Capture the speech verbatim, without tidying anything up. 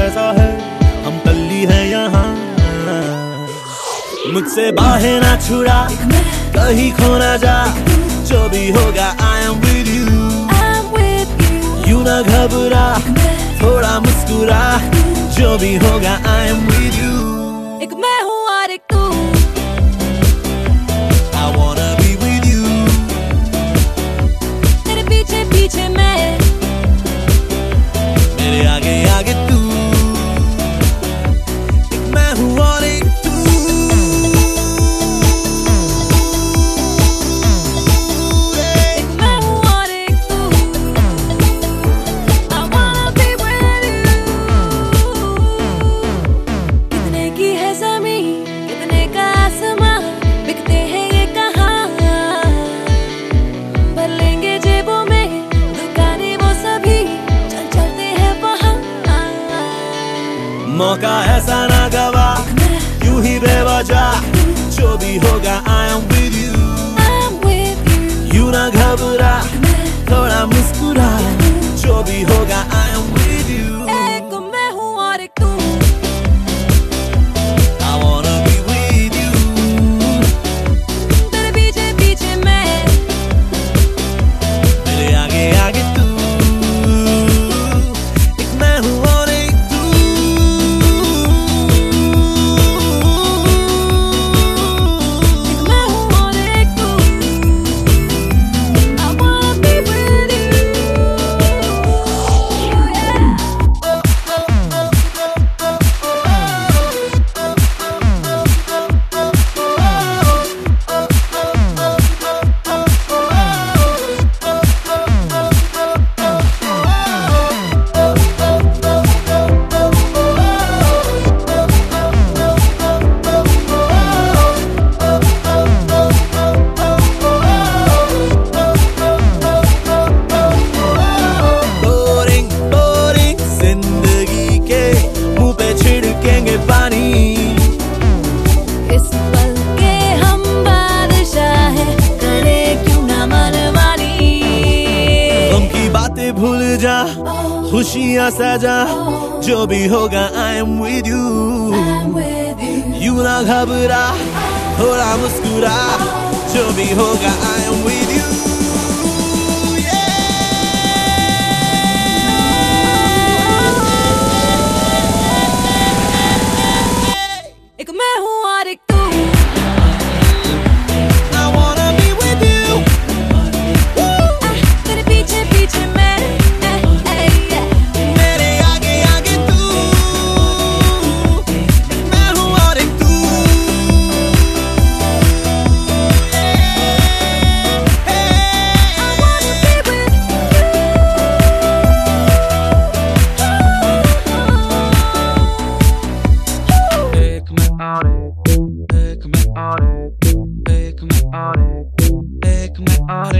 कैसा है, हम कल्ली है यहाँ। मुझसे बाहें ना छुड़ा, कहीं खो ना जा, जो भी होगा I am with you। यूं ना घबरा, थोड़ा मुस्कुरा, जो भी होगा I am with you। एक मैं हूँ और एक तू, I wanna be with you। तेरे पीछे पीछे मैं, मेरे आगे आगे तू। एक मैं हूँ और एक तू। एक मैं हूँ और एक तू। I wanna be with you। कितने की है ज़मीं, कितने का आसमां, बिकते हैं ये कहाँ। भर लेंगे जेबों में दुकानें वो सभी, चल चलते हैं वहाँ। मौका ऐसा ना गवा, यूं ही बेवजह, जो भी होगा I am with you। I'm with you। यूं ना घबरा, थोड़ा मुस्कुरा, जो भी होगा I am with you। एक मैं हूँ और एक तू। I wanna be with you। तेरे पीछे पीछे मैं, मेरे आगे आगे तू। एक मैं हूँ और एक तू। एक मैं हूँ और एक तू। I wanna be with you। Boring boring जिंदगी के मुंह पे छिड़केंगे पानी। इस पल के हम बादशाह हैं, करे क्यों ना मनमानी। गम की बातें भूल जा, खुशियाँ सजा, जो भी होगा I am with you। I'm with you। यूं ना घबरा, थोड़ा मुस्कुरा, जो भी होगा I am with you। एक मैं हूँ और एक तू। I wanna be with you। तेरे पीछे पीछे मैं, मेरे आगे आगे तू। मैं हूँ और एक तू। I wanna be with you। एक मैं और एक, एक मैं और एक, एक मैं और एक, एक मैं और